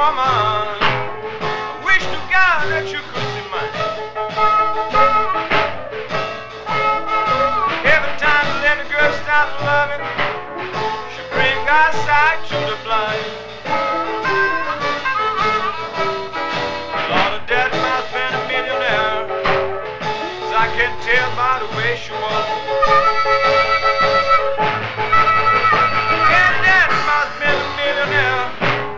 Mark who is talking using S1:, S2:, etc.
S1: woman. I wish to God that you could see mine. Every time the little girl stops loving, she bring our sight to the blind. Lord of death must have been a millionaire, 'cause I can tell by the way she walks.